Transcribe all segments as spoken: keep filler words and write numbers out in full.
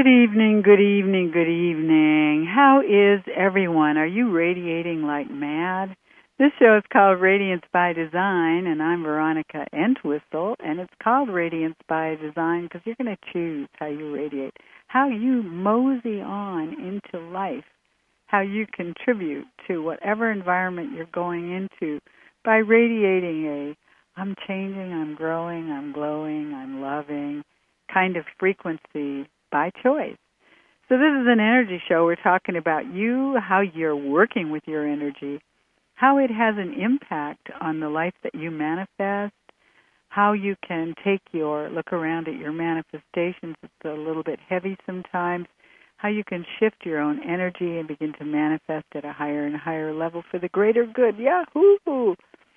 Good evening, good evening, good evening. How is everyone? Are you radiating like mad? This show is called Radiance by Design, and I'm Veronica Entwistle, and it's called Radiance by Design because you're going to choose how you radiate, how you mosey on into life, how you contribute to whatever environment you're going into by radiating a I'm changing, I'm growing, I'm glowing, I'm loving kind of frequency by choice. So this is an energy show. We're talking about you, how you're working with your energy, how it has an impact on the life that you manifest, how you can take your, look around at your manifestations. It's a little bit heavy sometimes, how you can shift your own energy and begin to manifest at a higher and higher level for the greater good. Yahoo!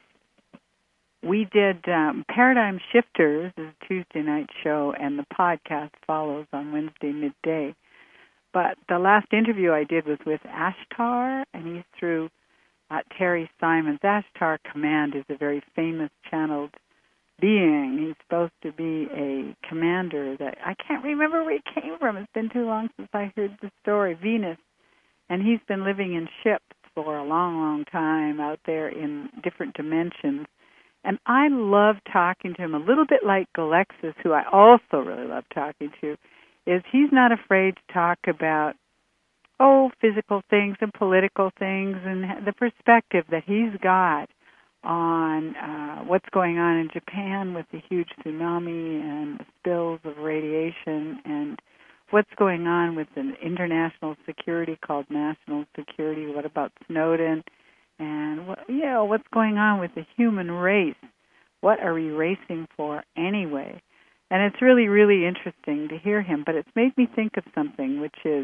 We did um, Paradigm Shifters, is a Tuesday night show, and the podcast follows on Wednesday midday. But the last interview I did was with Ashtar, and he's through uh, Terry Simons. Ashtar Command is a very famous channeled being. He's supposed to be a commander that I can't remember where he came from. It's been too long since I heard the story. Venus. And he's been living in ships for a long, long time out there in different dimensions. And I love talking to him, a little bit like Galexis, who I also really love talking to, is he's not afraid to talk about, oh, physical things and political things and the perspective that he's got on uh, what's going on in Japan with the huge tsunami and the spills of radiation and what's going on with the international security called national security. What about Snowden? And, what, you know, what's going on with the human race? What are we racing for anyway? And it's really, really interesting to hear him. But it's made me think of something, which is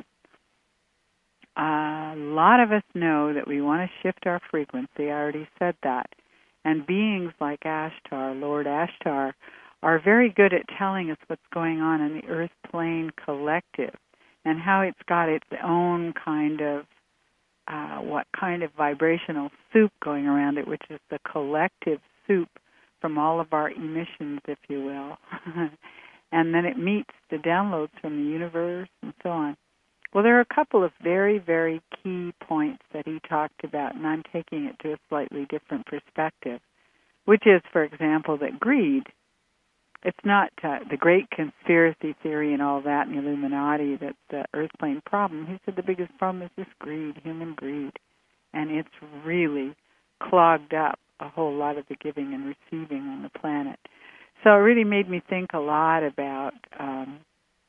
uh, a lot of us know that we want to shift our frequency. I already said that. And beings like Ashtar, Lord Ashtar, are very good at telling us what's going on in the Earth Plane Collective and how it's got its own kind of Uh, what kind of vibrational soup going around it, which is the collective soup from all of our emissions, if you will. And then it meets the downloads from the universe and so on. Well, there are a couple of very, very key points that he talked about, and I'm taking it to a slightly different perspective, which is, for example, that greed, it's not uh, the great conspiracy theory and all that, and the Illuminati, that's the earth plane problem. He said the biggest problem is just greed, human greed. And it's really clogged up a whole lot of the giving and receiving on the planet. So it really made me think a lot about, um,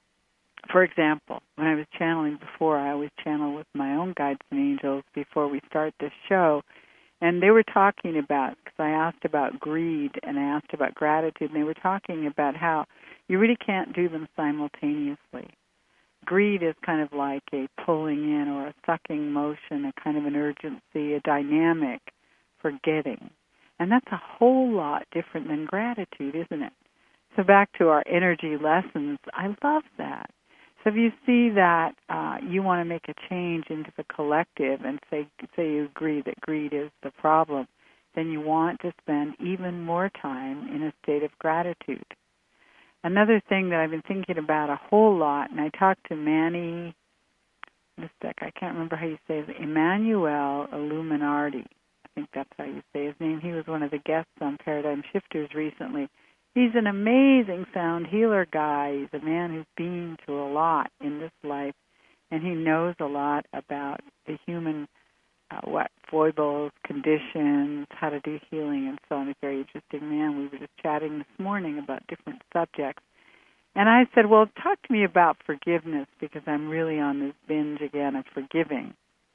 for example, when I was channeling before, I always channel with my own guides and angels before we start the show. And they were talking about, because I asked about greed and I asked about gratitude, and they were talking about how you really can't do them simultaneously. Greed is kind of like a pulling in or a sucking motion, a kind of an urgency, a dynamic for getting. And that's a whole lot different than gratitude, isn't it? So back to our energy lessons, I love that. So if you see that uh, you want to make a change into the collective and say, say you agree that greed is the problem, then you want to spend even more time in a state of gratitude. Another thing that I've been thinking about a whole lot, and I talked to Manny, just a sec, I can't remember how you say it, Emmanuel Illuminati. I think that's how you say his name. He was one of the guests on Paradigm Shifters recently. He's an amazing sound healer guy. He's a man who's been through a lot in this life, and he knows a lot about the human, uh, what foibles, conditions, how to do healing, and so on. He's a very interesting man. We were just chatting this morning about different subjects. And I said, well, talk to me about forgiveness, because I'm really on this binge again of forgiving.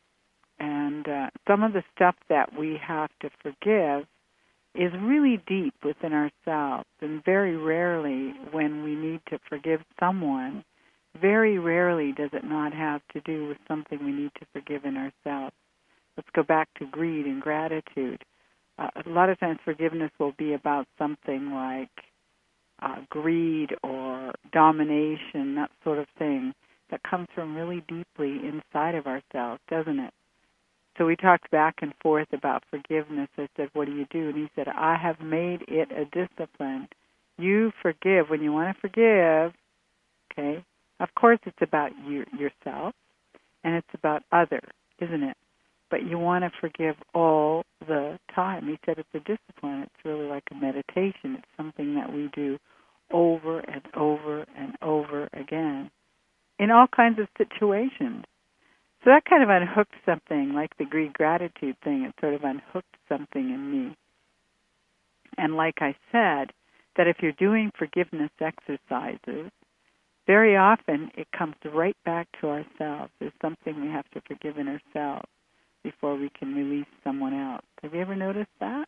And uh, some of the stuff that we have to forgive is really deep within ourselves, and very rarely when we need to forgive someone, very rarely does it not have to do with something we need to forgive in ourselves. Let's go back to greed and gratitude. Uh, a lot of times forgiveness will be about something like uh, greed or domination, that sort of thing, that comes from really deeply inside of ourselves, doesn't it? So we talked back and forth about forgiveness. I said, what do you do? And he said, I have made it a discipline. You forgive. When you want to forgive, okay, Of course, it's about you, yourself, and it's about others, isn't it? But you want to forgive all the time. He said it's a discipline. It's really like a meditation. It's something that we do over and over and over again in all kinds of situations. So that kind of unhooked something, like the Greek gratitude thing. It sort of unhooked something in me. And like I said, that if you're doing forgiveness exercises, very often it comes right back to ourselves. There's something we have to forgive in ourselves before we can release someone else. Have you ever noticed that?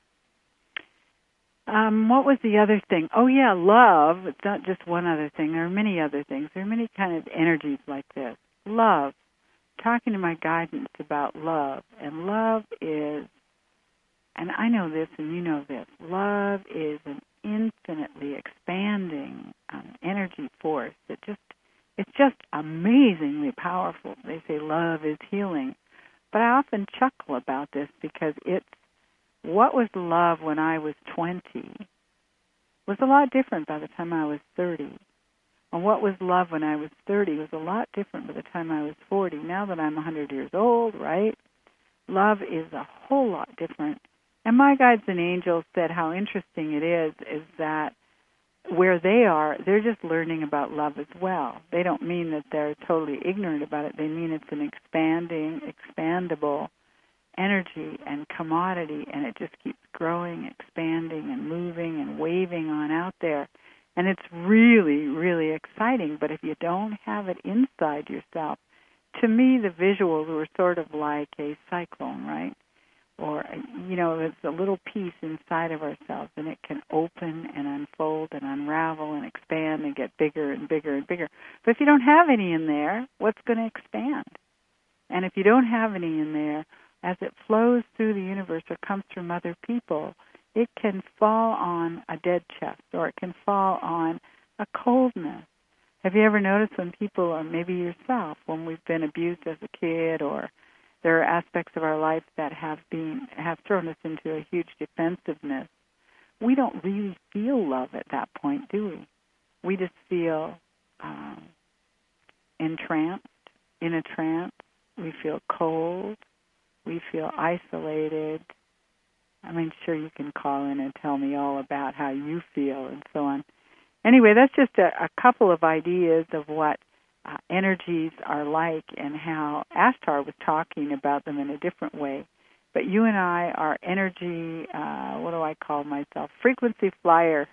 Um, what was the other thing? Oh, yeah, love. It's not just one other thing. There are many other things. There are many kind of energies like this. Love. Talking to my guidance about love. And love is, and I know this and you know this, love is an infinitely expanding um, energy force that just, it's just amazingly powerful. They say love is healing. But I often chuckle about this because it's, what was love when I was twenty was a lot different by the time I was thirty. And what was love when I was thirty was a lot different by the time I was forty. Now that I'm one hundred years old, right, love is a whole lot different. And my guides and angels said how interesting it is, is that where they are, they're just learning about love as well. They don't mean that they're totally ignorant about it. They mean it's an expanding, expandable energy and commodity, and it just keeps growing, expanding, and moving and waving on out there. And it's really, really exciting. But if you don't have it inside yourself, to me, the visuals were sort of like a cyclone, right? Or, you know, it's a little piece inside of ourselves, and it can open and unfold and unravel and expand and get bigger and bigger and bigger. But if you don't have any in there, what's going to expand? And if you don't have any in there, as it flows through the universe or comes from other people, it can fall on a dead chest, or it can fall on a coldness. Have you ever noticed when people, or maybe yourself, when we've been abused as a kid, or there are aspects of our life that have been have thrown us into a huge defensiveness, we don't really feel love at that point, do we? We just feel um, entranced, in a trance. We feel cold. We feel isolated. I mean, sure, you can call in and tell me all about how you feel and so on. Anyway, that's just a, a couple of ideas of what uh, energies are like and how Ashtar was talking about them in a different way. But you and I are energy, uh, what do I call myself? Frequency flyer.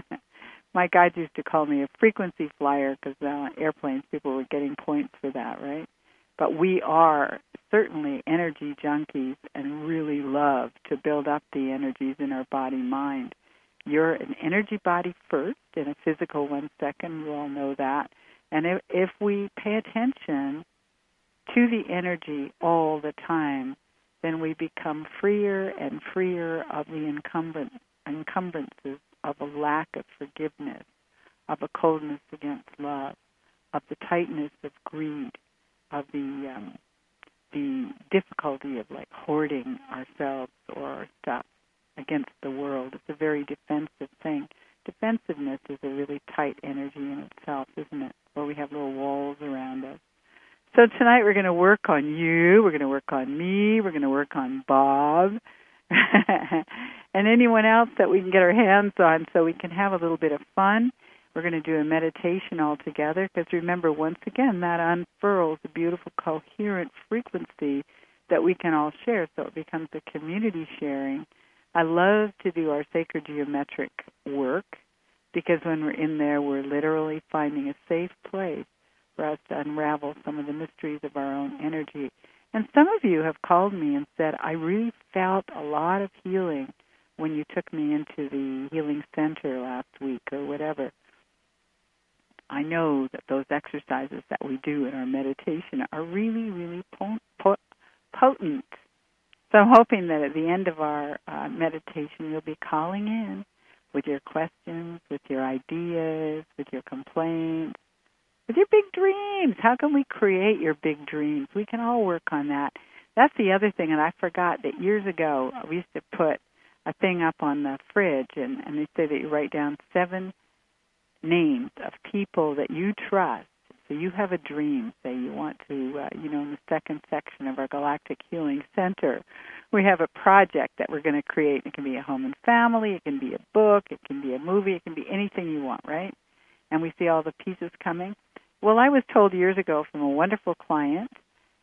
My guides used to call me a frequency flyer because uh, airplanes, people were getting points for that, right? But we are certainly energy junkies and really love to build up the energies in our body-mind. You're an energy body first and a physical one second. We all know that. And if, if we pay attention to the energy all the time, then we become freer and freer of the encumbrance, encumbrances of a lack of forgiveness, of a coldness against love, of the tightness of greed, of the um, the difficulty of like hoarding ourselves or our stuff against the world. It's a very defensive thing. Defensiveness is a really tight energy in itself, isn't it? Where we have little walls around us. So tonight we're going to work on you, we're going to work on me, we're going to work on Bob, and anyone else that we can get our hands on so we can have a little bit of fun. We're going to do a meditation all together because remember, once again, that unfurls a beautiful, coherent frequency that we can all share, so it becomes a community sharing. I love to do our sacred geometric work because when we're in there, we're literally finding a safe place for us to unravel some of the mysteries of our own energy. And some of you have called me and said, I really felt a lot of healing when you took me into the healing center last week or whatever. I know that those exercises that we do in our meditation are really, really potent. So I'm hoping that at the end of our uh, meditation, you'll be calling in with your questions, with your ideas, with your complaints, with your big dreams. How can we create your big dreams? We can all work on that. That's the other thing, and I forgot that years ago we used to put a thing up on the fridge, and, and they say that you write down seven names of people that you trust So you have a dream. Say you want to, uh, you know, in the second section of our Galactic Healing Center, we have a project that we're going to create. It can be a home and family. It can be a book. It can be a movie. It can be anything you want, right? And we see all the pieces coming. Well, I was told years ago from a wonderful client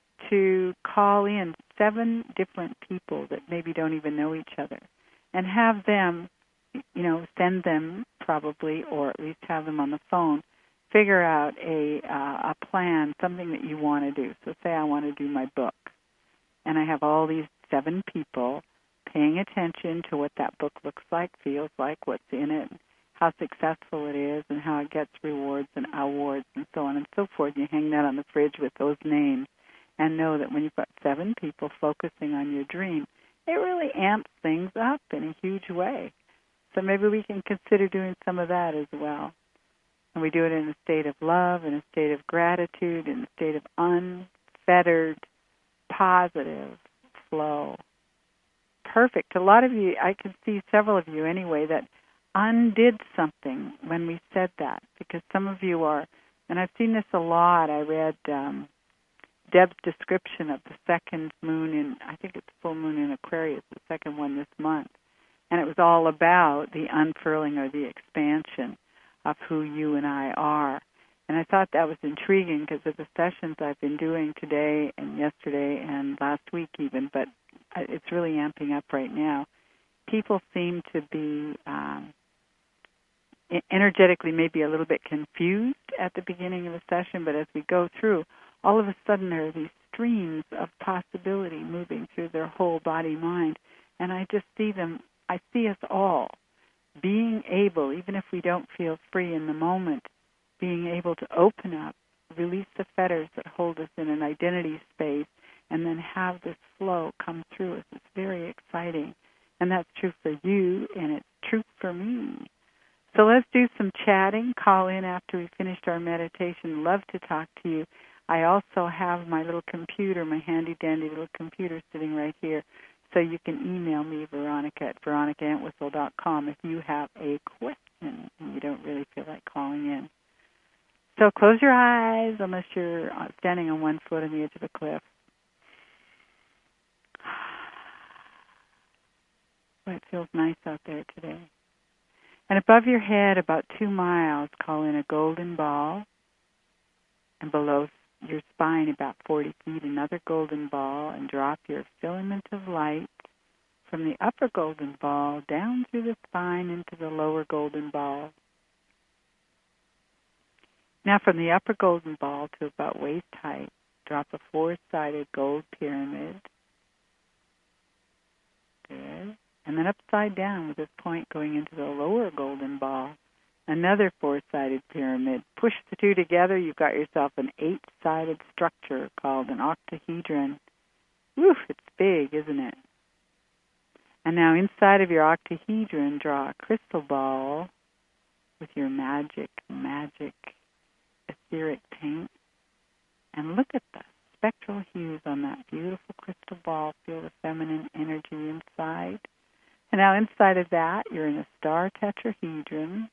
to call in seven different people that maybe don't even know each other and have them, you know, send them probably, or at least have them on the phone, figure out a uh, a plan, something that you want to do. So say I want to do my book, and I have all these seven people paying attention to what that book looks like, feels like, what's in it, how successful it is, and how it gets rewards and awards and so on and so forth. You hang that on the fridge with those names and know that when you've got seven people focusing on your dream, it really amps things up in a huge way. So maybe we can consider doing some of that as well. And we do it in a state of love, in a state of gratitude, in a state of unfettered, positive flow. Perfect. A lot of you, I can see several of you anyway, that undid something when we said that, because some of you are, and I've seen this a lot. I read um, Deb's description of the second moon in, I think it's full moon in Aquarius, the second one this month. And it was all about the unfurling or the expansion of who you and I are. And I thought that was intriguing because of the sessions I've been doing today and yesterday and last week even, but it's really amping up right now. People seem to be um, energetically maybe a little bit confused at the beginning of a session, but as we go through, all of a sudden there are these streams of possibility moving through their whole body-mind. And I just see them, I see us all being able, even if we don't feel free in the moment, being able to open up, release the fetters that hold us in an identity space, and then have this flow come through us. It's very exciting. And that's true for you, and it's true for me. So let's do some chatting. Call in after we finished our meditation. Love to talk to you. I also have my little computer, my handy-dandy little computer sitting right here. So you can email me, Veronica, at veronica entwistle dot com if you have a question and you don't really feel like calling in. So close your eyes unless you're standing on one foot on the edge of a cliff. Boy, it feels nice out there today. And above your head, about two miles, call in a golden ball. And below your spine, about forty feet, another golden ball, and drop your filament of light from the upper golden ball down through the spine into the lower golden ball. Now from the upper golden ball to about waist height, drop a four-sided gold pyramid. Good. And then upside down with this point going into the lower golden ball, another four-sided pyramid. Push the two together, you've got yourself an eight-sided structure called an octahedron. Woo, it's big, isn't it? And now inside of your octahedron, draw a crystal ball with your magic, magic etheric paint. And look at the spectral hues on that beautiful crystal ball. Feel the feminine energy inside. And now inside of that, you're in a star tetrahedron.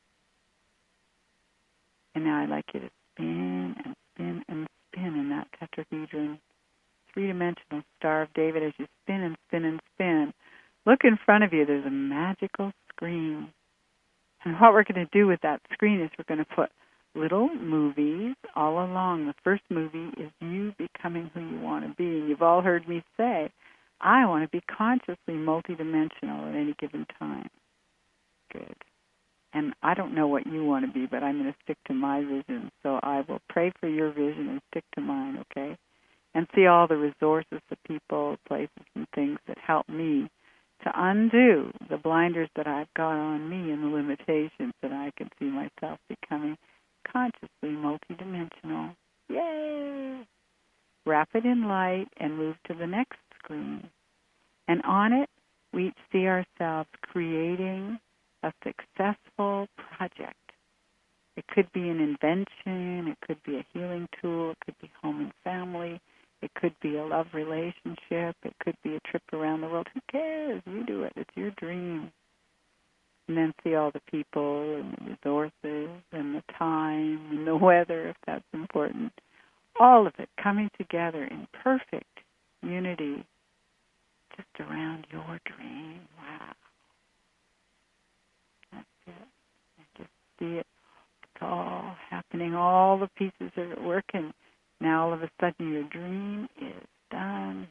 And now I'd like you to spin and spin and spin in that tetrahedron, three-dimensional Star of David. As you spin and spin and spin, look in front of you. There's a magical screen. And what we're going to do with that screen is we're going to put little movies all along. The first movie is you becoming who you want to be. And you've all heard me say, I want to be consciously multidimensional at any given time. Good. And I don't know what you want to be, but I'm going to stick to my vision. So I will pray for your vision and stick to mine, okay? And see all the resources, the people, places, and things that help me to undo the blinders that I've got on me and the limitations that I can see myself becoming consciously multidimensional. Yay! Wrap it in light and move to the next screen. And on it, we each see ourselves creating a successful project. It could be an invention, it could be a healing tool, it could be home and family, it could be a love relationship, it could be a trip around the world. Who cares? You do it. It's your dream. And then see all the people and the resources and the time and the weather, if that's important. All of it coming together in perfect unity just around your dream. Wow. That's it. And just see it. It's all happening. All the pieces are working. Now all of a sudden your dream is done.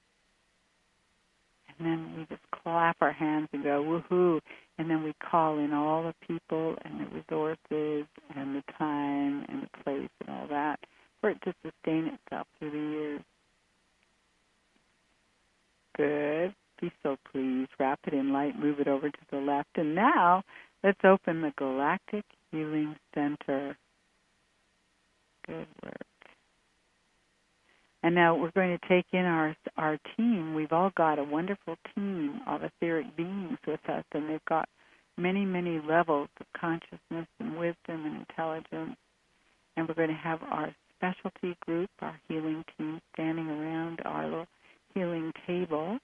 And then we just clap our hands and go, woohoo. And then we call in all the people and the resources and the time and the place and all that for it to sustain itself through the years. Good. Be so pleased. Wrap it in light. Move it over to the left. And now let's open the Galactic Healing Center. Good work. And now we're going to take in our our team. We've all got a wonderful team of etheric beings with us, and they've got many, many levels of consciousness and wisdom and intelligence. And we're going to have our specialty group, our healing team, standing around our little healing table.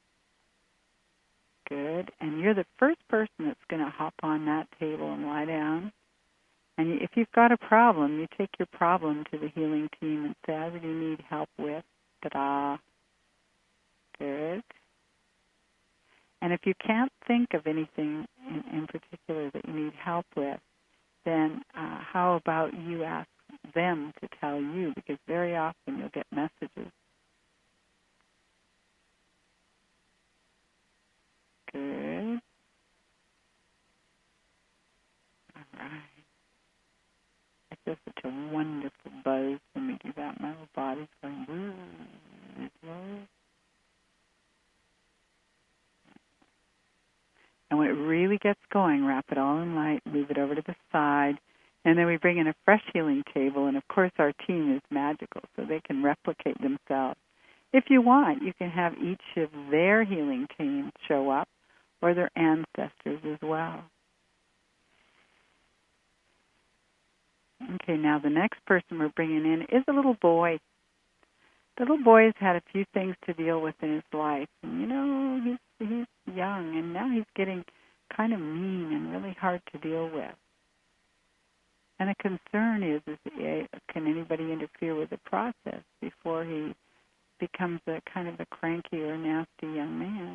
Good. And you're the first person that's going to hop on that table and lie down. And if you've got a problem, you take your problem to the healing team and say, I really need help with, ta-da. Good. And if you can't think of anything in, in particular that you need help with, then uh, how about you ask them to tell you, because very often you'll get messages. Good. All right. I feel such a wonderful buzz when we do that. My whole body's going, woo, woo. And when it really gets going, wrap it all in light, move it over to the side, and then we bring in a fresh healing table. And, of course, our team is magical, so they can replicate themselves. If you want, you can have each of their healing teams show up, or their ancestors as well. Okay, now the next person we're bringing in is a little boy. The little boy has had a few things to deal with in his life. And, you know, he's, he's young, and now he's getting kind of mean and really hard to deal with. And the concern is, is can anybody interfere with the process before he becomes a kind of a cranky or nasty young man?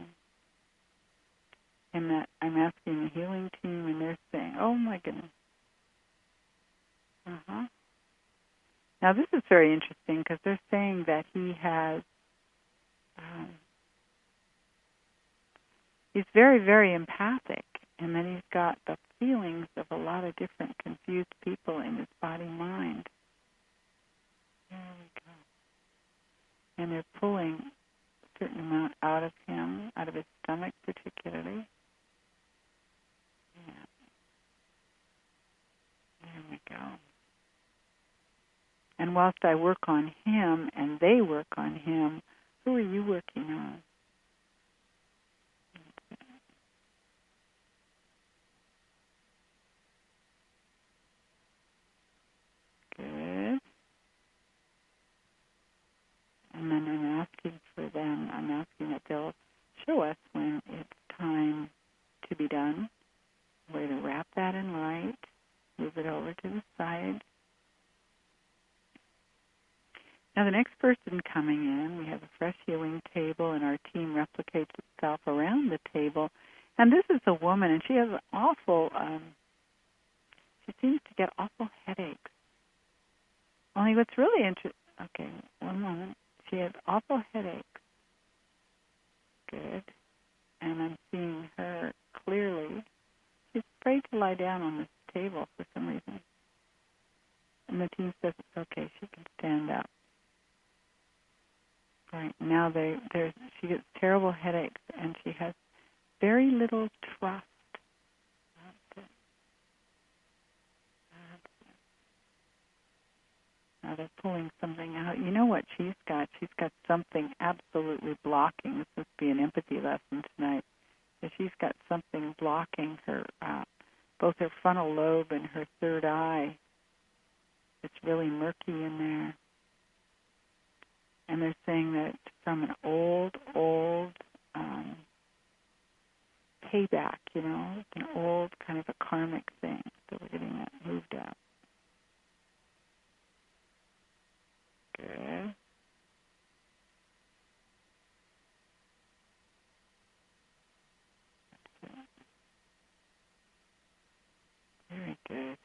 And that I'm asking the healing team, and they're saying, oh, my goodness. Uh-huh. Now, this is very interesting because they're saying that he has, um, he's very, very empathic, and then he's got the feelings of a lot of different confused people in his body-mind. There we go. And they're pulling a certain amount out of him, out of his stomach particularly. Yeah. There we go. And whilst I work on him and they work on him, who are you working on? Good. And then I'm asking for them, I'm asking that they'll show us when it's time to be done. We're going to wrap that in light, move it over to the side. Now, the next person coming in, we have a fresh healing table, and our team replicates itself around the table. And this is a woman, and she has an awful, um, she seems to get awful headaches. Only what's really interesting, okay, one moment. She has awful headaches. Good. And I'm seeing her clearly. She's afraid to lie down on this table for some reason. And the team says it's okay, she can stand up. Right now, they, there's, she gets terrible headaches, and she has very little trust. That's it. That's it. Now they're pulling something out. You know what she's got? She's got something absolutely blocking. This must be an empathy lesson tonight. So she's got something blocking her, uh, both her frontal lobe and her third eye. It's really murky in there. And they're saying that from an old, old um, payback, you know, it's an old kind of a karmic thing. So we're getting that moved up. Good. Very good.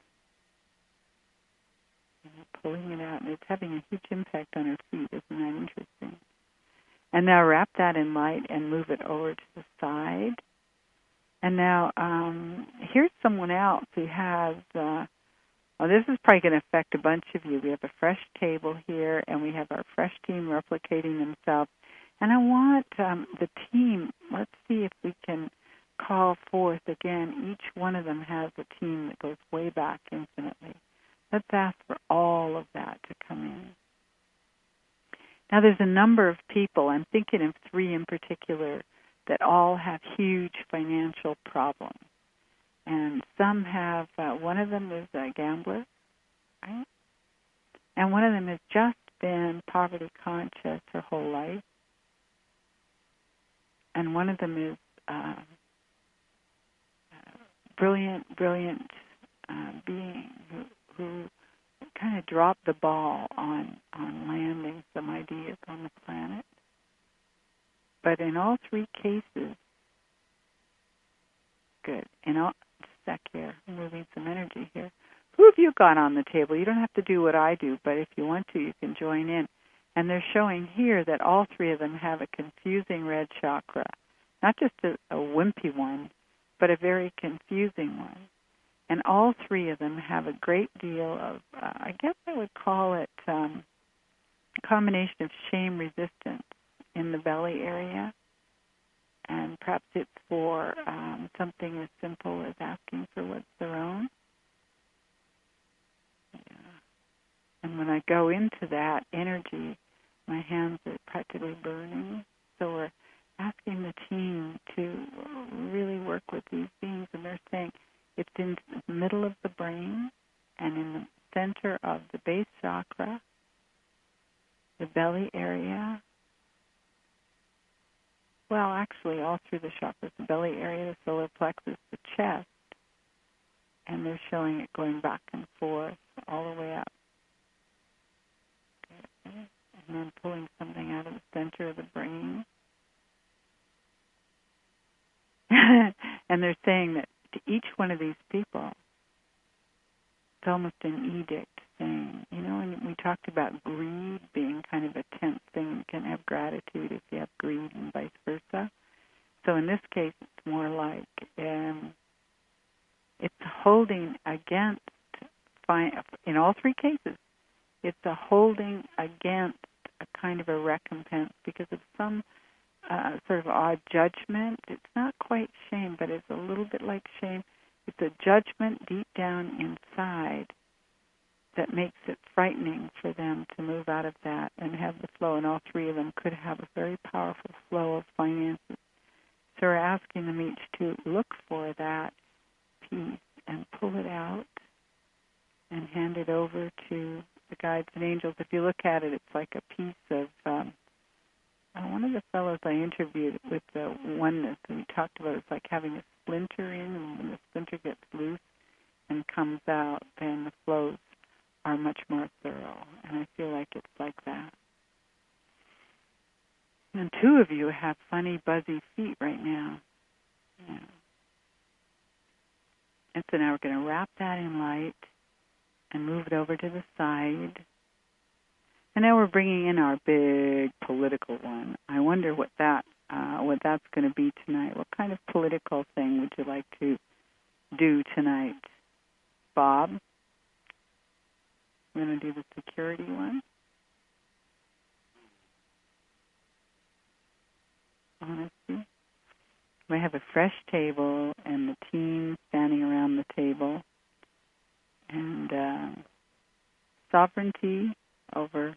And we're pulling it out, and it's having a huge impact on her feet. Isn't that interesting? And now wrap that in light and move it over to the side. And now um, here's someone else who has, uh, well, this is probably going to affect a bunch of you. We have a fresh table here, and we have our fresh team replicating themselves. And I want um, the team, let's see if we can call forth again. Each one of them has a team that goes way back infinitely. Let's ask for all of that to come in. Now, there's a number of people, I'm thinking of three in particular, that all have huge financial problems. And some have, uh, one of them is a gambler, right? And one of them has just been poverty conscious her whole life. And one of them is uh, brilliant, brilliant uh, being who, who kind of dropped the ball on, on landing some ideas on the planet. But in all three cases, good. In all, just a sec here, I'm moving some energy here. Who have you got on the table? You don't have to do what I do, but if you want to, you can join in. And they're showing here that all three of them have a confusing red chakra. Not just a, a wimpy one, but a very confusing one. And all three of them have a great deal of, uh, I guess I would call it um, a combination of shame resistance in the belly area. And perhaps it's for um, something as simple as asking for what's their own. Yeah. And when I go into that energy, my hands are practically burning. So we're asking the team to really work with these beings. And they're saying it's in the middle of the brain and in the center of the base chakra, the belly area. Well, actually, all through the chakras, the belly area, the solar plexus, the chest, and they're showing it going back and forth all the way up. Okay. And then pulling something out of the center of the brain. And they're saying that to each one of these people, it's almost an edict saying, you know, and we talked about greed being kind of a tense thing. You can have gratitude if you have greed and vice versa. So in this case, it's more like um, it's holding against, in all three cases, it's a holding against a kind of a recompense because of some uh, sort of odd judgment. It's not quite shame, but it's a little bit like shame. It's a judgment deep down inside that makes it frightening for them to move out of that and have the flow. And all three of them could have a very powerful flow of finances. So we're asking them each to look for that piece and pull it out and hand it over to the guides and angels. If you look at it, it's like a piece of, um, uh, one of the fellows I interviewed with the oneness, and we talked about it's like having a splinter in, and when the splinter gets loose and comes out, then the flows are much more thorough. And I feel like it's like that. And two of you have funny, buzzy feet right now. Yeah. And so now we're going to wrap that in light and move it over to the side. And now we're bringing in our big political one. I wonder what that uh, what that's going to be tonight. What kind of political thing would you like to do tonight, Bob? We're going to do the security one. Honesty. We have a fresh table and the team standing around the table. And uh, sovereignty over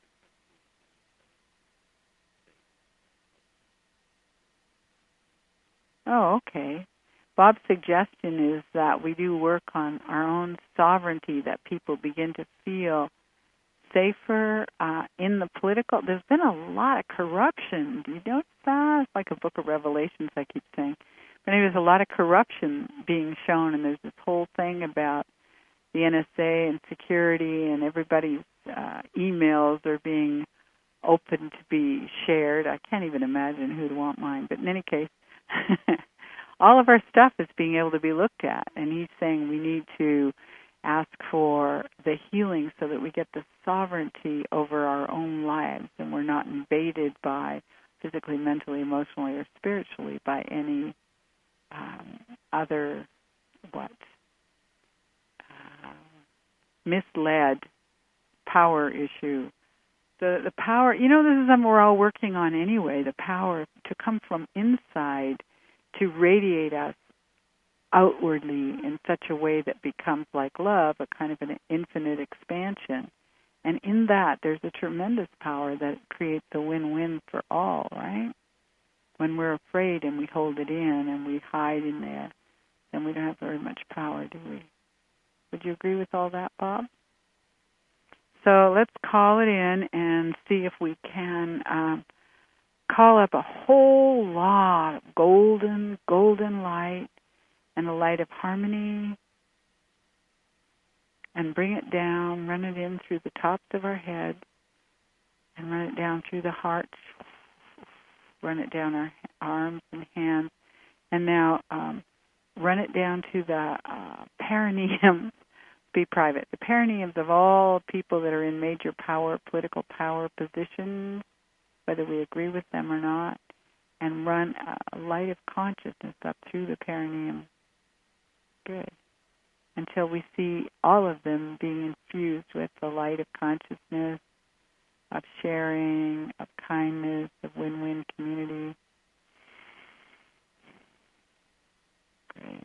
Oh, okay. Bob's suggestion is that we do work on our own sovereignty, that people begin to feel safer uh, in the political. There's been a lot of corruption. Do you notice that? It's like a book of Revelations, I keep saying. And there's a lot of corruption being shown, and there's this whole thing about the N S A and security, and everybody's uh, emails are being open to be shared. I can't even imagine who'd want mine. But in any case, all of our stuff is being able to be looked at. And he's saying we need to ask for the healing so that we get the sovereignty over our own lives and we're not invaded by physically, mentally, emotionally, or spiritually by any um, other, what, uh, misled power issue. The the power, you know, this is something we're all working on anyway, the power to come from inside to radiate us outwardly in such a way that becomes like love, a kind of an infinite expansion. And in that, there's a tremendous power that creates a win-win for all, right? When we're afraid and we hold it in and we hide in there, then we don't have very much power, do we? Would you agree with all that, Bob? So let's call it in and see if we can um, call up a whole lot of golden, golden light and the light of harmony, and bring it down, run it in through the tops of our head, and run it down through the heart, run it down our arms and hands, and now um, run it down to the uh, perineum. Be private. The perineums of all people that are in major power, political power positions, whether we agree with them or not, and run a light of consciousness up through the perineum. Good. Until we see all of them being infused with the light of consciousness, of sharing, of kindness, of win-win community. Great.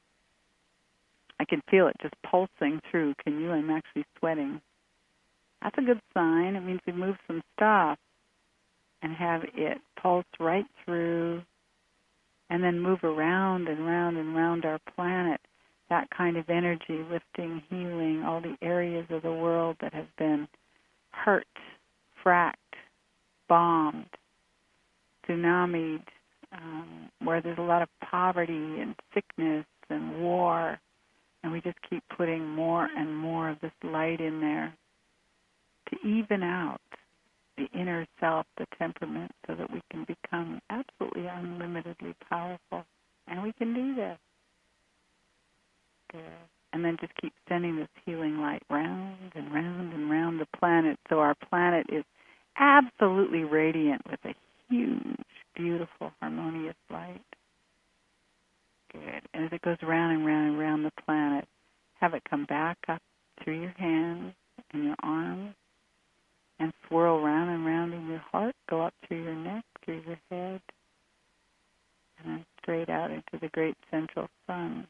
I can feel it just pulsing through. Can you? I'm actually sweating. That's a good sign. It means we moved some stuff and have it pulse right through and then move around and round and round our planet. That kind of energy, lifting, healing all the areas of the world that have been hurt, fracked, bombed, tsunamied, um, where there's a lot of poverty and sickness and war. And we just keep putting more and more of this light in there to even out the inner self, the temperament, so that we can become absolutely unlimitedly powerful. And we can do this. Good. And then just keep sending this healing light round and round and round the planet, so our planet is absolutely radiant with a huge, beautiful, harmonious light. Good. And as it goes round and round and round the planet, have it come back up through your hands and your arms and swirl round and round in your heart, go up through your neck, through your head, and then straight out into the great central sun.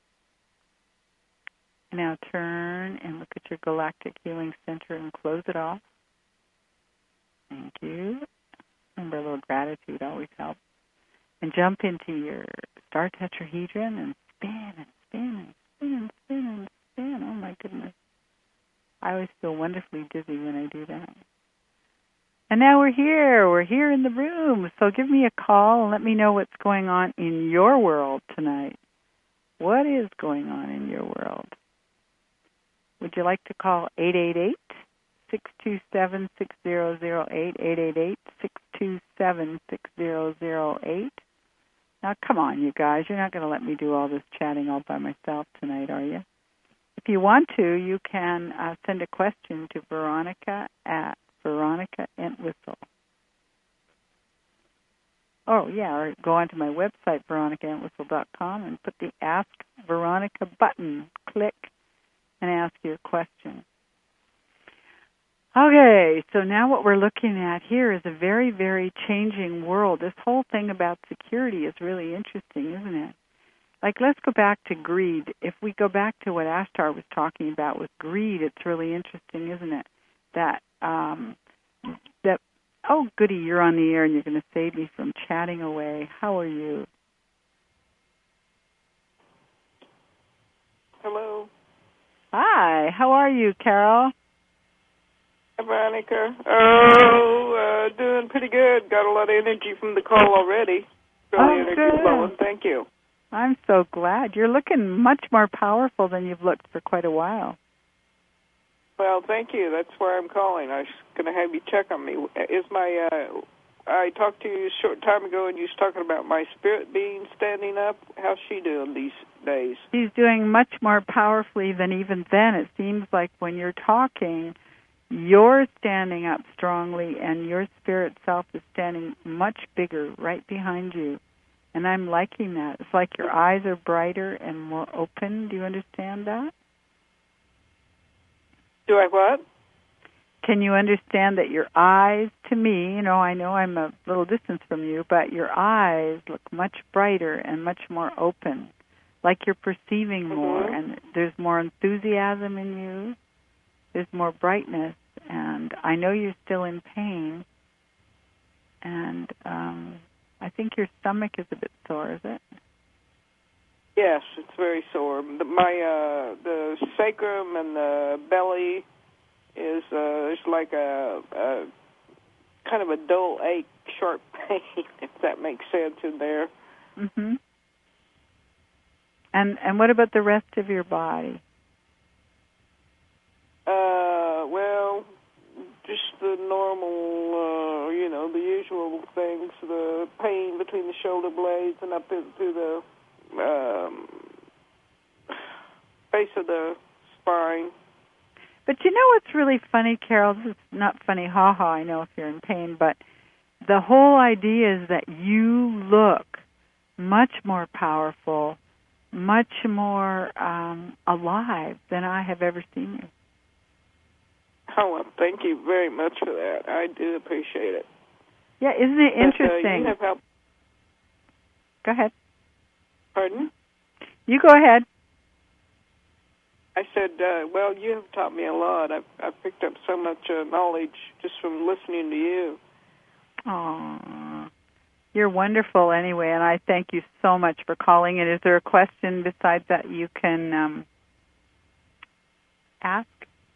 Now turn and look at your galactic healing center and close it off. Thank you. Remember, a little gratitude always helps. And jump into your star tetrahedron and spin and spin and spin and spin and spin. Oh, my goodness. I always feel wonderfully dizzy when I do that. And now we're here. We're here in the room. So give me a call and let me know what's going on in your world tonight. What is going on in your world? Would you like to call eight eight eight, six two seven, six zero zero eight, eight eight eight, six two seven, six zero zero eight? Now, come on, you guys. You're not going to let me do all this chatting all by myself tonight, are you? If you want to, you can uh, send a question to Veronica at Veronica Entwistle. Oh, yeah, or go onto my website, veronica entwistle dot com, and put the Ask Veronica button. Click and ask your question. Okay, so now what we're looking at here is a very, very changing world. This whole thing about security is really interesting, isn't it? Like, let's go back to greed. If we go back to what Ashtar was talking about with greed, it's really interesting, isn't it? That, um, that, oh, goody, you're on the air and you're going to save me from chatting away. How are you? Hello. Hi, how are you, Carol? Hi, Veronica. Oh, uh, doing pretty good. Got a lot of energy from the call already. Really Oh, energy good. flowing. Thank you. I'm so glad. You're looking much more powerful than you've looked for quite a while. Well, thank you. That's why I'm calling. I was going to have you check on me. Is my uh, I talked to you a short time ago, and you was talking about my spirit being standing up. How's she doing these days? She's doing much more powerfully than even then. It seems like when you're talking, you're standing up strongly, and your spirit self is standing much bigger right behind you. And I'm liking that. It's like your eyes are brighter and more open. Do you understand that? Do I what? Can you understand that your eyes, to me, you know, I know I'm a little distance from you, but your eyes look much brighter and much more open, like you're perceiving mm-hmm. more, and there's more enthusiasm in you, there's more brightness, and I know you're still in pain, and um, I think your stomach is a bit sore, is it? Yes, it's very sore. The, my uh, the sacrum and the belly is uh, it's like a, a kind of a dull ache, sharp pain, if that makes sense in there. Mhm. And and what about the rest of your body? Uh, well, just the normal, uh, you know, the usual things. The pain between the shoulder blades and up into the Um, base of the spine. But you know what's really funny, Carol? This is not funny, ha-ha, I know if you're in pain, but the whole idea is that you look much more powerful, much more um, alive than I have ever seen you. Oh, well, thank you very much for that. I do appreciate it. Yeah, isn't it interesting? But, uh, you have helped. Go ahead. Pardon? You go ahead. I said, uh, well, you have taught me a lot. I've, I've picked up so much uh, knowledge just from listening to you. Oh, you're wonderful anyway, and I thank you so much for calling. And is there a question besides that you can um, ask?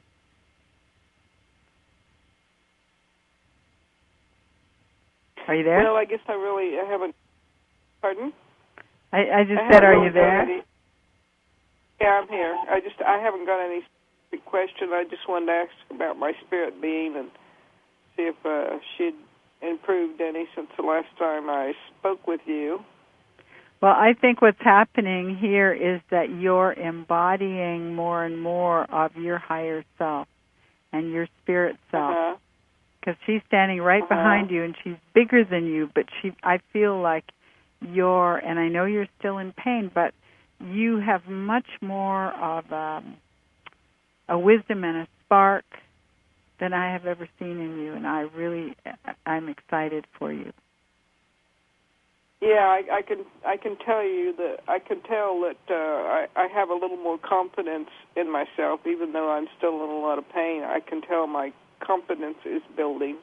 Are you there? Well, I guess I really I haven't. Pardon? I, I just I said, are really you there? any, yeah, I'm here. I just I haven't got any specific question. I just wanted to ask about my spirit being and see if uh, she'd improved any since the last time I spoke with you. Well, I think what's happening here is that you're embodying more and more of your higher self and your spirit self. Uh-huh. Because she's standing right uh-huh. behind you, and she's bigger than you, but she, I feel like you're, and I know you're still in pain, but you have much more of um, a wisdom and a spark than I have ever seen in you, and I really, I'm excited for you. Yeah, I, I can I can tell you that I can tell that uh, I, I have a little more confidence in myself, even though I'm still in a lot of pain. I can tell my confidence is building.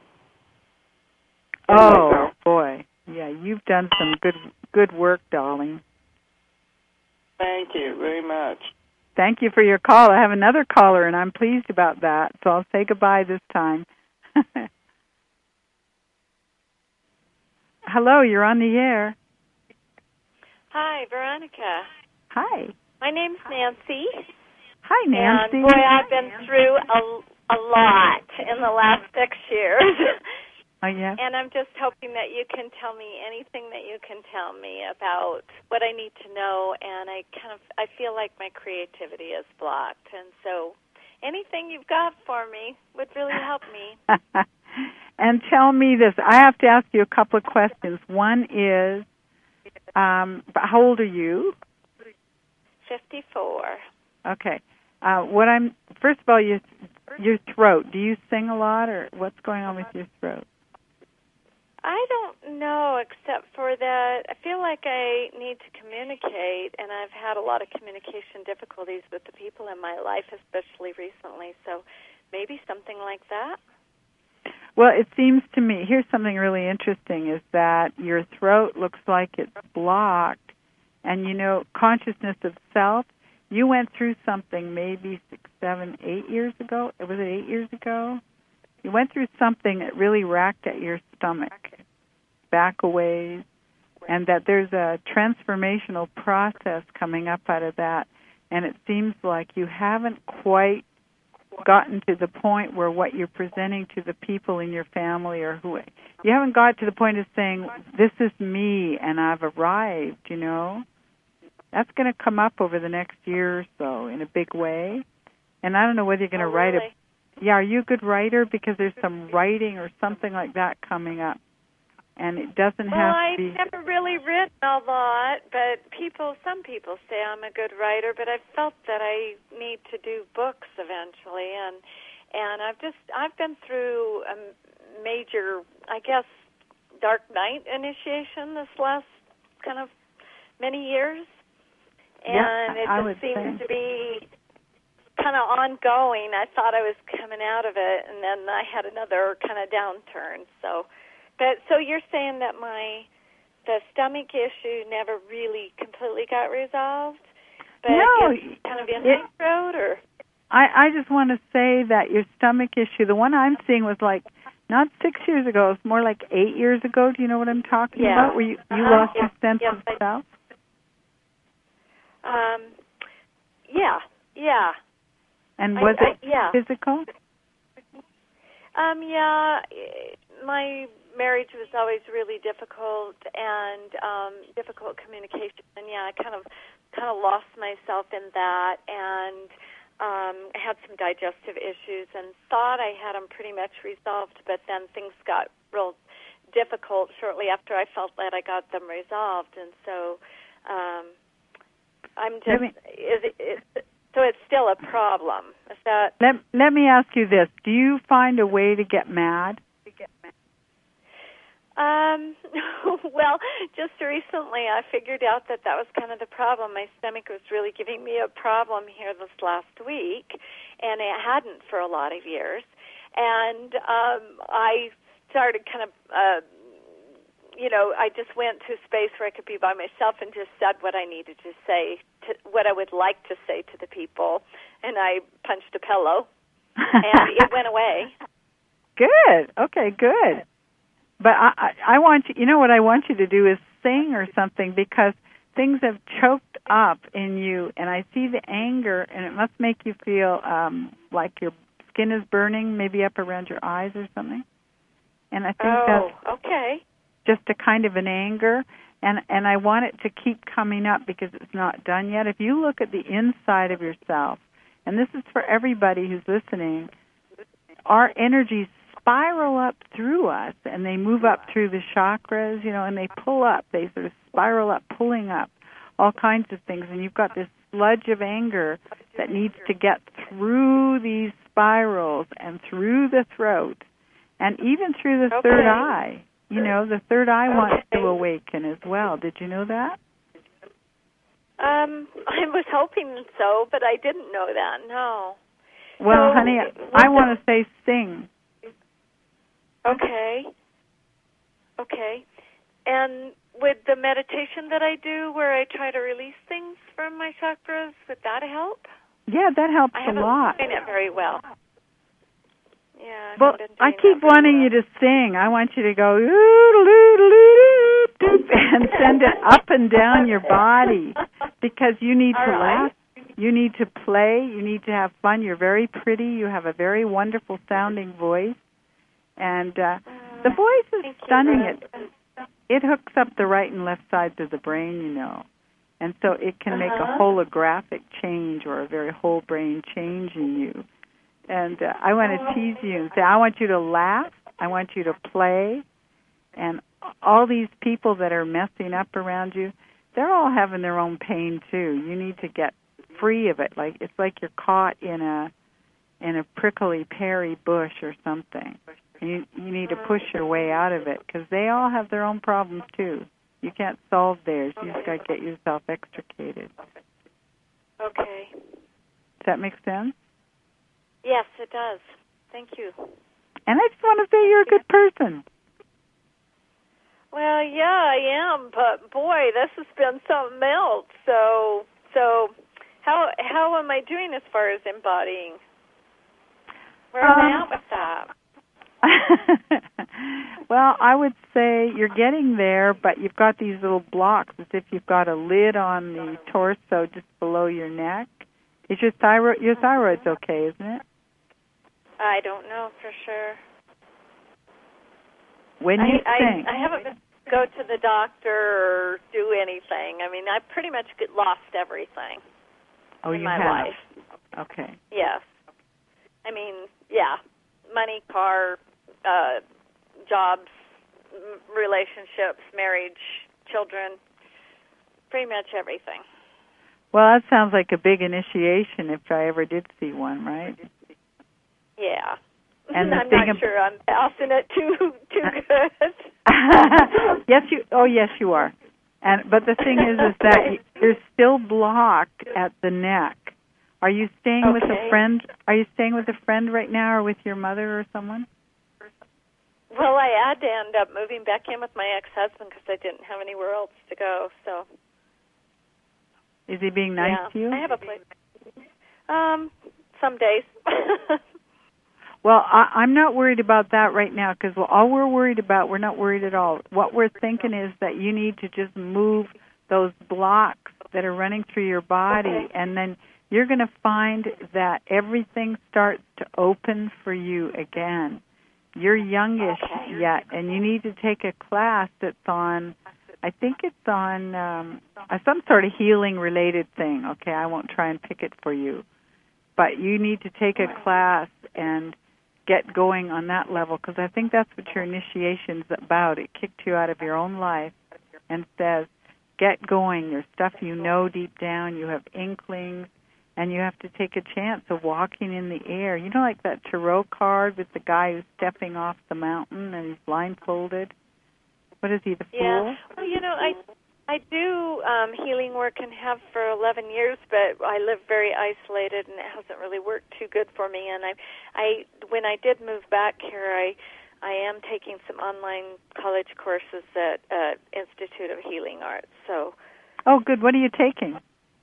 Oh, myself. Boy. Yeah, you've done some good good work, darling. Thank you very much. Thank you for your call. I have another caller, and I'm pleased about that, so I'll say goodbye this time. Hello, you're on the air. Hi, Veronica. Hi. My name's Nancy. Hi, Nancy. And, boy, I've been through a, a lot in the last six years. Oh, yeah? And I'm just hoping that you can tell me anything that you can tell me about what I need to know. And I kind of, I feel like my creativity is blocked. And so anything you've got for me would really help me. And tell me this. I have to ask you a couple of questions. One is, um, how old are you? fifty-four. Okay. Uh, what I'm, first of all, your, your throat. Do you sing a lot, or what's going on with your throat? I don't know, except for that I feel like I need to communicate, and I've had a lot of communication difficulties with the people in my life, especially recently, so maybe something like that. Well, it seems to me, here's something really interesting, is that your throat looks like it's blocked, and, you know, consciousness of self, you went through something maybe six, seven, eight years ago. Was it eight years ago? You went through something that really racked at your stomach, back a ways, and that there's a transformational process coming up out of that. And it seems like you haven't quite gotten to the point where what you're presenting to the people in your family or who, you haven't got to the point of saying, this is me and I've arrived, you know. That's going to come up over the next year or so in a big way. And I don't know whether you're going to oh, write really? a... Yeah, are you a good writer? Because there's some writing or something like that coming up. And it doesn't well, have to be... Well, I've never really written a lot, but people, some people say I'm a good writer, but I've felt that I need to do books eventually. And and I've just, I've been through a major, I guess, dark night initiation this last kind of many years. And yeah, it I just seems say. to be kind of ongoing. I thought I was coming out of it, and then I had another kind of downturn. So, but so you're saying that my the stomach issue never really completely got resolved, but no, it's kind of in my throat, or I I just want to say that your stomach issue, the one I'm seeing was like not six years ago, it's more like eight years ago. Do you know what I'm talking yeah. about? Where you you uh-huh. lost yeah. your sense yes, of I, self? Um, yeah, yeah. And was I, I, it yeah. physical? Um, yeah, my marriage was always really difficult and um, difficult communication. And yeah, I kind of kind of lost myself in that, and um, I had some digestive issues and thought I had them pretty much resolved. But then things got real difficult shortly after I felt that I got them resolved, and so um, I'm just me, is it. Is, So it's still a problem. Is that? Let Let me ask you this: do you find a way to get mad? To get mad? Um. Well, just recently I figured out that that was kind of the problem. My stomach was really giving me a problem here this last week, and it hadn't for a lot of years. And um, I started kind of. Uh, You know, I just went to a space where I could be by myself and just said what I needed to say, to, what I would like to say to the people, and I punched a pillow, and it went away. Good. Okay, good. But I, I, I want you, you know what I want you to do is sing or something, because things have choked up in you, and I see the anger, and it must make you feel um, like your skin is burning, maybe up around your eyes or something. And I think oh, that's okay. just a kind of an anger, and and I want it to keep coming up because it's not done yet. If you look at the inside of yourself, and this is for everybody who's listening, our energies spiral up through us, and they move up through the chakras, you know, and they pull up. They sort of spiral up, pulling up all kinds of things, and you've got this sludge of anger that needs to get through these spirals and through the throat and even through the okay. third eye. You know, the third eye okay. wants to awaken as well. Did you know that? Um, I was hoping so, but I didn't know that, no. Well, so, honey, I want to say sing. Okay. Okay. And with the meditation that I do where I try to release things from my chakras, would that help? Yeah, that helps I a haven't lot. been doing it very well. Yeah, well, I keep wanting well. you to sing. I want you to go and send it up and down your body, because you need All to right. laugh. You need to play. You need to have fun. You're very pretty. You have a very wonderful sounding voice. And uh, the voice is Thank stunning. You, it it hooks up the right and left sides of the brain, you know. And so it can make uh-huh. a holographic change or a very whole brain change in you. And uh, I want to tease you and say, I want you to laugh. I want you to play. And all these people that are messing up around you, they're all having their own pain too. You need to get free of it. Like it's like you're caught in a in a prickly peary bush or something. You you need to push your way out of it, because they all have their own problems too. You can't solve theirs. You just got to get yourself extricated. Okay. Does that make sense? Yes, it does. Thank you. And I just want to say you're a good person. Well, yeah, I am, but boy, this has been something else. So, so how how am I doing as far as embodying? Where am um, I at with that? Well, I would say you're getting there, but you've got these little blocks as if you've got a lid on the torso just below your neck. Is your thyroid, your thyroid's okay, isn't it? I don't know for sure. When you I, think... I, I haven't been to go to the doctor or do anything. I mean, I pretty much get lost everything oh, in you my have. life. Okay. Yes. I mean, yeah, money, car, uh, jobs, m- relationships, marriage, children, pretty much everything. Well, that sounds like a big initiation if I ever did see one, right? Yeah. And I'm not ab- sure I'm passing it too too good. Yes, you. Oh, yes, you are. And but the thing is, is that you're still blocked at the neck. Are you staying okay. with a friend? Are you staying with a friend right now, or with your mother or someone? Well, I had to end up moving back in with my ex-husband because I didn't have anywhere else to go. So. Is he being nice yeah, to you? I have a place. Um, some days. Well, I, I'm not worried about that right now because well, all we're worried about, we're not worried at all. What we're thinking is that you need to just move those blocks that are running through your body, okay. and then you're going to find that everything starts to open for you again. You're youngish okay. yet, and you need to take a class that's on, I think it's on um, some sort of healing-related thing. Okay, I won't try and pick it for you. But you need to take a class and get going on that level because I think that's what your initiation's about. It kicked you out of your own life and says, get going. Your stuff you know deep down. You have inklings, and you have to take a chance of walking in the air. You know, like that tarot card with the guy who's stepping off the mountain and he's blindfolded? What is he, the fool? Yeah. Well, you know, I I do um, healing work and have for eleven years, but I live very isolated, and it hasn't really worked too good for me. And I, I when I did move back here, I I am taking some online college courses at uh, Institute of Healing Arts. So. Oh, good. What are you taking?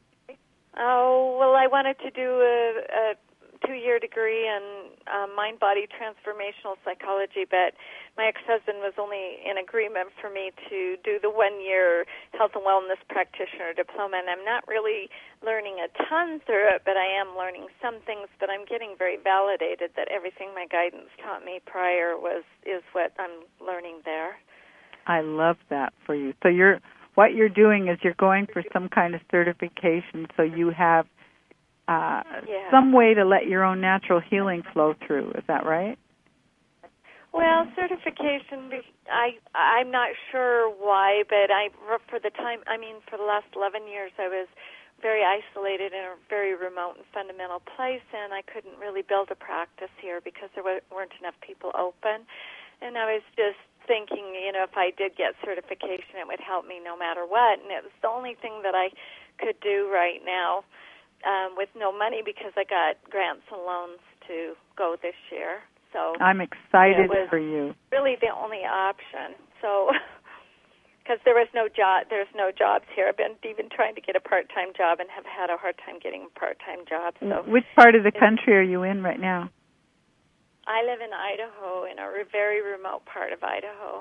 Oh, well, I wanted to do a, a two-year degree in uh, mind-body transformational psychology, but my ex-husband was only in agreement for me to do the one-year health and wellness practitioner diploma, and I'm not really learning a ton through it, but I am learning some things, but I'm getting very validated that everything my guidance taught me prior was is what I'm learning there. I love that for you. So you're what you're doing is you're going for some kind of certification so you have uh, yeah. some way to let your own natural healing flow through. Is that right? Well, certification, I, I'm not sure why, but I, for the time, I mean, for the last eleven years, I was very isolated in a very remote and fundamental place, and I couldn't really build a practice here because there weren't enough people open. And I was just thinking, you know, if I did get certification, it would help me no matter what. And it was the only thing that I could do right now um, with no money because I got grants and loans to go this year. So I'm excited it was for you. Really, the only option. So, because there was no job, there's no jobs here. I've been even trying to get a part-time job and have had a hard time getting a part-time job. So, which part of the country are you in right now? I live in Idaho, in a re- very remote part of Idaho.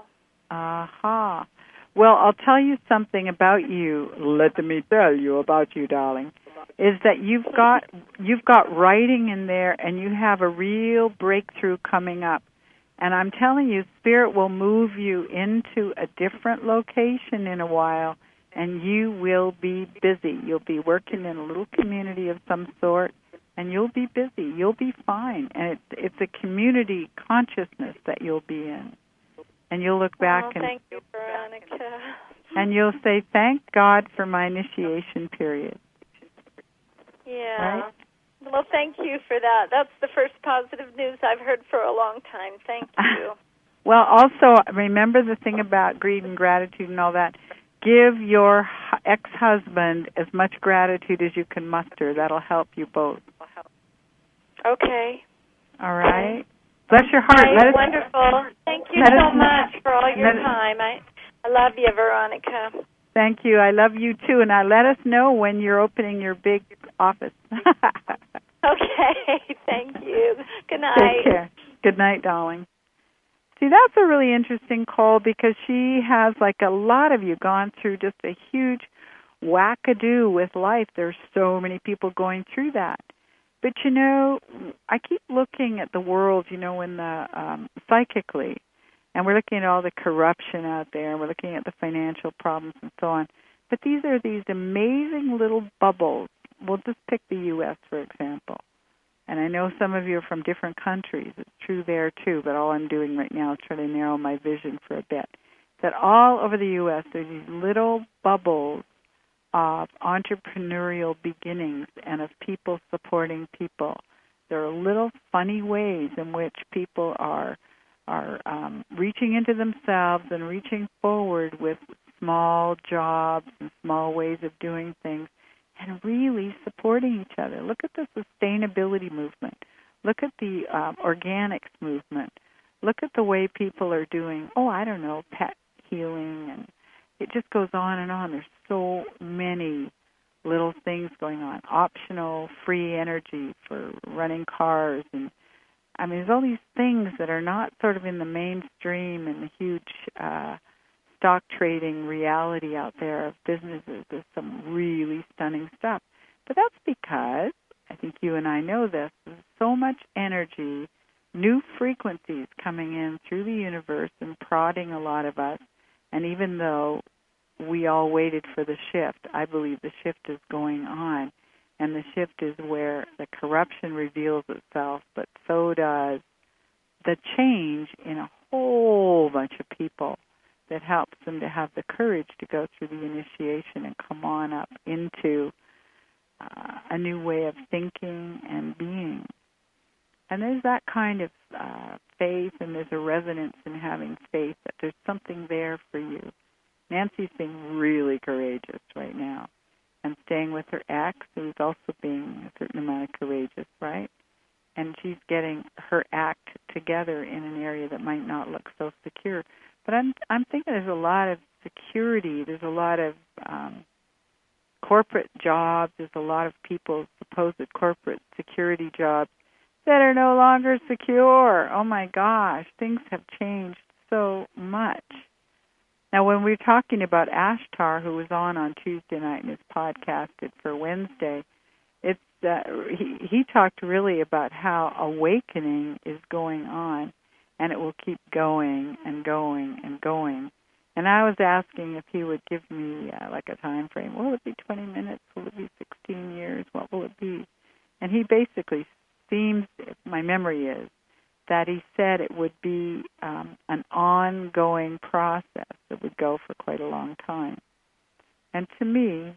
Aha. Uh-huh. Well, I'll tell you something about you. Let me tell you about you, darling. Is that you've got you've got writing in there, and you have a real breakthrough coming up. And I'm telling you, Spirit will move you into a different location in a while, and you will be busy. You'll be working in a little community of some sort, and you'll be busy. You'll be fine. And it's it's a community consciousness that you'll be in. And you'll look back oh, and thank you, Veronica. And you'll say, "Thank God for my initiation period." Yeah. Right? Well, thank you for that. That's the first positive news I've heard for a long time. Thank you. Well, also, remember the thing about greed and gratitude and all that. Give your ex-husband as much gratitude as you can muster. That'll help you both. Okay. All right? Bless your heart. Right, let us, wonderful. Thank you let so us, much for all your let time. I, I love you, Veronica. Thank you. I love you, too. And uh, let us know when you're opening your big office. Okay. Thank you. Good night. Take care. Good night, darling. See, that's a really interesting call because she has, like a lot of you, gone through just a huge wackadoo with life. There's so many people going through that. But, you know, I keep looking at the world, you know, in the um, psychically, and we're looking at all the corruption out there, and we're looking at the financial problems and so on. But these are these amazing little bubbles. We'll just pick the U S, for example. And I know some of you are from different countries. It's true there, too, but all I'm doing right now is trying to narrow my vision for a bit. That all over the U S, there's these little bubbles of entrepreneurial beginnings and of people supporting people. There are little funny ways in which people are are um, reaching into themselves and reaching forward with small jobs and small ways of doing things and really supporting each other. Look at the sustainability movement. Look at the uh, organics movement. Look at the way people are doing, oh, I don't know, pet healing, and it just goes on and on. There's so many little things going on. Optional free energy for running cars. And I mean, there's all these things that are not sort of in the mainstream and the huge uh, stock trading reality out there of businesses. There's some really stunning stuff. But that's because, I think you and I know this, there's so much energy, new frequencies coming in through the universe and prodding a lot of us. And even though we all waited for the shift, I believe the shift is going on. And the shift is where the corruption reveals itself, but so does the change in a whole bunch of people that helps them to have the courage to go through the initiation and come on up into uh, a new way of thinking and being. And there's that kind of uh, faith, and there's a resonance in having faith that there's something there for you. Nancy's being really courageous right now and staying with her ex, who's also being a certain amount of courageous, right? And she's getting her act together in an area that might not look so secure. But I'm I'm thinking there's a lot of security. There's a lot of um, corporate jobs. There's a lot of people's supposed corporate security jobs that are no longer secure. Oh, my gosh. Things have changed so much. Now, when we're talking about Ashtar, who was on on Tuesday night and is podcasted for Wednesday, it's uh, he, he talked really about how awakening is going on, and it will keep going and going and going. And I was asking if he would give me uh, like a time frame. Will it be twenty minutes? Will it be sixteen years? What will it be? And he basically seems, my memory is, that he said it would be um, an ongoing process that would go for quite a long time. And to me,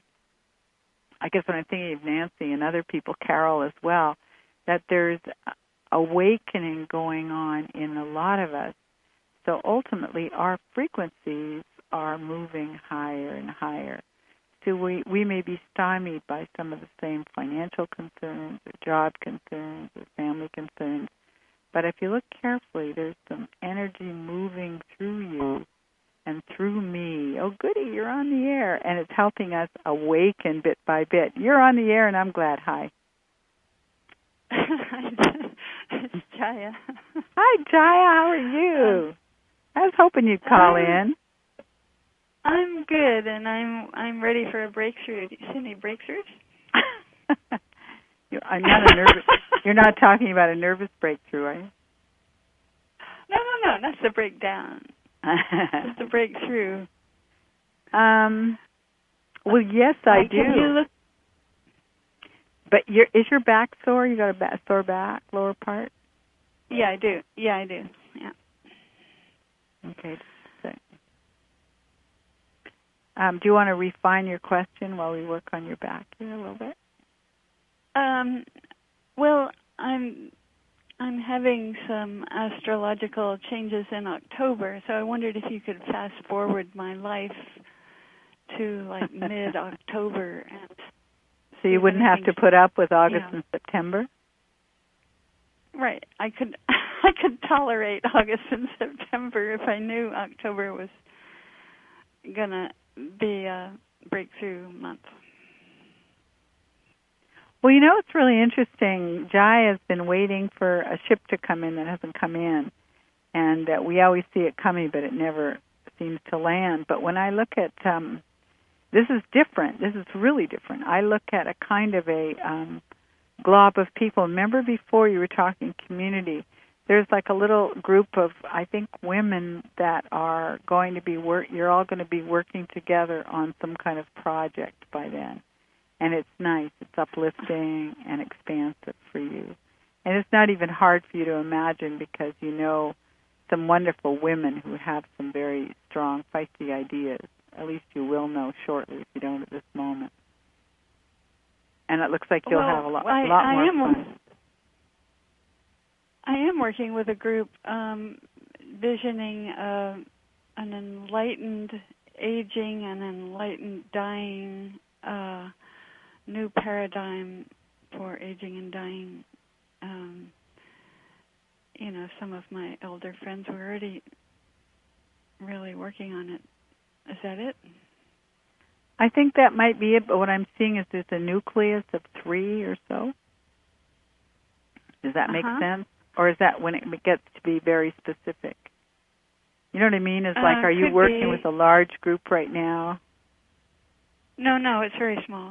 I guess when I'm thinking of Nancy and other people, Carol as well, that there's awakening going on in a lot of us. So ultimately, our frequencies are moving higher and higher. So we, we may be stymied by some of the same financial concerns or job concerns or family concerns. But if you look carefully, there's some energy moving through you and through me. Oh, goody, you're on the air. And it's helping us awaken bit by bit. You're on the air, and I'm glad. Hi. It's Jaya. Hi, Jaya. How are you? Um, I was hoping you'd call I'm, in. I'm good, and I'm I'm ready for a breakthrough. Do you see any breakthroughs? I'm not a nervous. You're not talking about a nervous breakthrough, are you? No, no, no. That's the breakdown. That's the breakthrough. Um. Well, yes, I like, do. Can you look? But your is your back sore? You got a back, sore back, lower part? Yeah, I do. Yeah, I do. Yeah. Okay. So, um, do you want to refine your question while we work on your back here a little bit? Um, well, I'm I'm having some astrological changes in October, so I wondered if you could fast forward my life to like mid-October, and so you wouldn't have to put up with August yeah. and September. Right. I could I could tolerate August and September if I knew October was gonna be a breakthrough month. Well, you know, it's really interesting. Jai has been waiting for a ship to come in that hasn't come in. And uh, we always see it coming, but it never seems to land. But when I look at, um, this is different. This is really different. I look at a kind of a um, glob of people. Remember before you were talking community, there's like a little group of, I think, women that are going to be work. You're all going to be working together on some kind of project by then. And it's nice. It's uplifting and expansive for you. And it's not even hard for you to imagine because you know some wonderful women who have some very strong, feisty ideas. At least you will know shortly if you don't at this moment. And it looks like you'll well, have a lot, I, a lot I more am, fun. I am working with a group um, visioning uh, an enlightened aging and enlightened dying, uh, new paradigm for aging and dying. Um, you know, some of my elder friends were already really working on it. Is that it? I think that might be it, but what I'm seeing is there's a nucleus of three or so. Does that make uh-huh. sense? Or is that when it gets to be very specific? You know what I mean? It's like, uh, are you working be. with a large group right now? No, no, it's very small.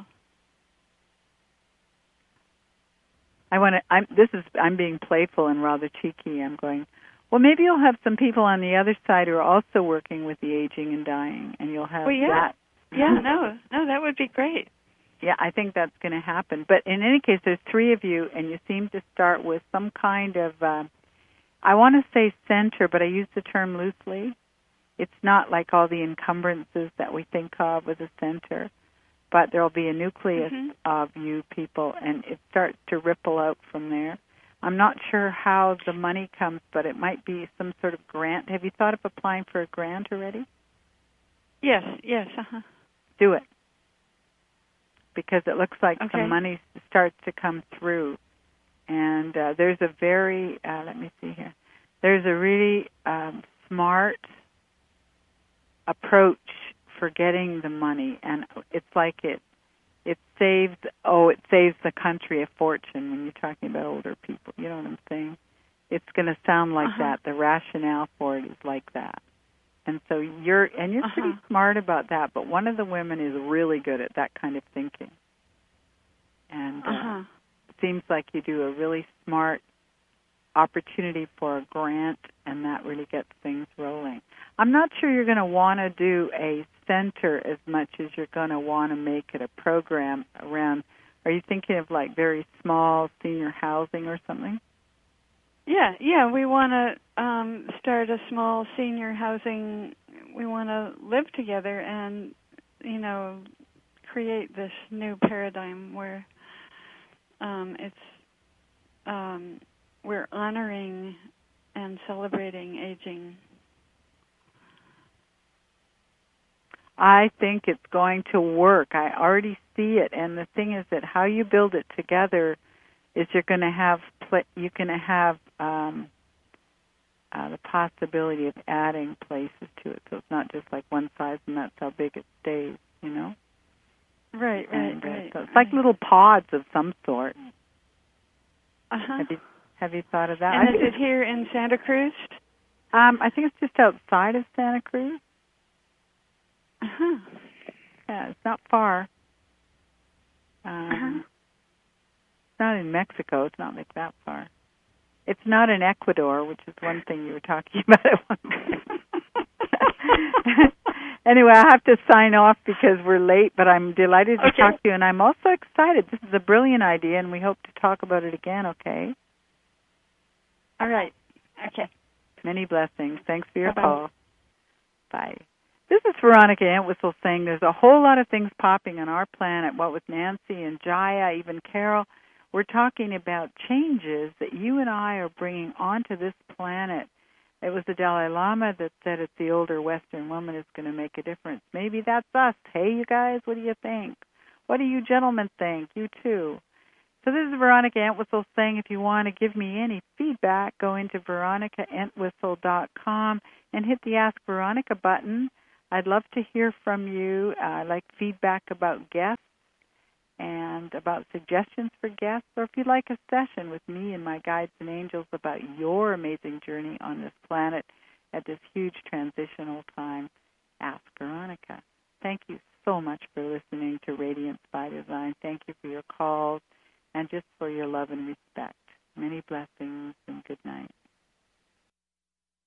I want to. I'm. This is. I'm being playful and rather cheeky. I'm going. Well, maybe you'll have some people on the other side who are also working with the aging and dying, and you'll have well, yeah. that. Yeah, no, no, that would be great. Yeah, I think that's going to happen. But in any case, there's three of you, and you seem to start with some kind of, uh, I want to say center, but I use the term loosely. It's not like all the encumbrances that we think of as a center, but there will be a nucleus mm-hmm. of you people, and it starts to ripple out from there. I'm not sure how the money comes, but it might be some sort of grant. Have you thought of applying for a grant already? Yes, yes, uh-huh. Do it. Because it looks like okay. some money starts to come through. And uh, there's a very, uh, let me see here, there's a really um, smart approach for getting the money. And it's like it it saves, oh, it saves the country a fortune when you're talking about older people. You know what I'm saying? It's going to sound like uh-huh. that. The rationale for it is like that. And so you're, and you're uh-huh. pretty smart about that, but one of the women is really good at that kind of thinking. And uh, uh-huh. it seems like you do a really smart opportunity for a grant, and that really gets things rolling. I'm not sure you're going to want to do a center as much as you're going to want to make it a program around, are you thinking of like very small senior housing or something? Yeah, yeah, we want to um, start a small senior housing. We want to live together and, you know, create this new paradigm where um, it's um, we're honoring and celebrating aging. I think it's going to work. I already see it, and the thing is that how you build it together is you're going to have pl- you're going to have um, uh, the possibility of adding places to it. So it's not just like one size and that's how big it stays. You know. Right, right, and, uh, right. So it's right. like little pods of some sort. Uh-huh. Have you have you thought of that? And I is it here in Santa Cruz? Um, I think it's just outside of Santa Cruz. Uh-huh. Yeah, it's not far. Um, uh-huh. It's not in Mexico. It's not like that far. It's not in Ecuador, which is one thing you were talking about at one point. Anyway, I have to sign off because we're late, but I'm delighted to okay. talk to you, and I'm also excited. This is a brilliant idea, and we hope to talk about it again, okay? All right. Okay. Many blessings. Thanks for your Bye-bye. call. Bye. This is Veronica Entwistle saying there's a whole lot of things popping on our planet, what with Nancy and Jaya, even Carol. We're talking about changes that you and I are bringing onto this planet. It was the Dalai Lama that said it's the older Western woman is going to make a difference. Maybe that's us. Hey, you guys, what do you think? What do you gentlemen think? You too. So this is Veronica Entwistle saying if you want to give me any feedback, go into veronica entwistle dot com and hit the Ask Veronica button. I'd love to hear from you. Uh, I like feedback about guests. and about suggestions for guests, or if you'd like a session with me and my guides and angels about your amazing journey on this planet at this huge transitional time,